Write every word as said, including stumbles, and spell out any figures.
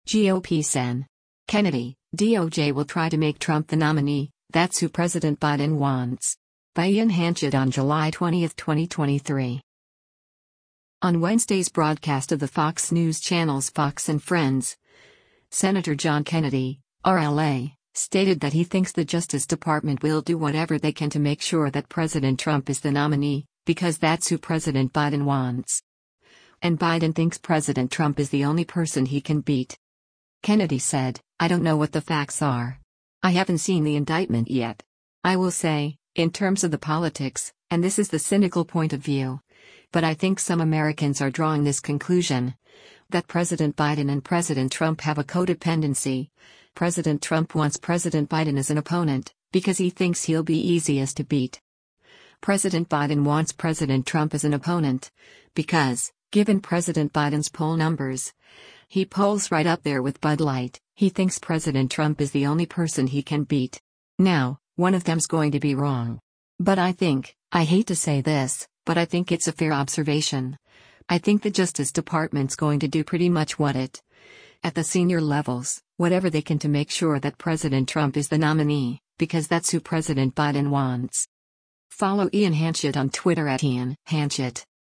G O P Sen. Kennedy, D O J will try to make Trump the nominee, that's who President Biden wants. By Ian Hanchett on July twentieth, twenty twenty-three. On Wednesday's broadcast of the Fox News channel's Fox and Friends, Senator John Kennedy, R L A, stated that he thinks the Justice Department will do whatever they can to make sure that President Trump is the nominee, because that's who President Biden wants. And Biden thinks President Trump is the only person he can beat. Kennedy said, "I don't know what the facts are. I haven't seen the indictment yet. I will say, in terms of the politics, and this is the cynical point of view, but I think some Americans are drawing this conclusion, that President Biden and President Trump have a codependency. President Trump wants President Biden as an opponent, because he thinks he'll be easiest to beat. President Biden wants President Trump as an opponent, because, given President Biden's poll numbers, he polls right up there with Bud Light, he thinks President Trump is the only person he can beat. Now, one of them's going to be wrong. But I think, I hate to say this, but I think it's a fair observation. I think the Justice Department's going to do pretty much what it, at the senior levels, whatever they can to make sure that President Trump is the nominee, because that's who President Biden wants." Follow Ian Hanchett on Twitter at Ian Hanchett.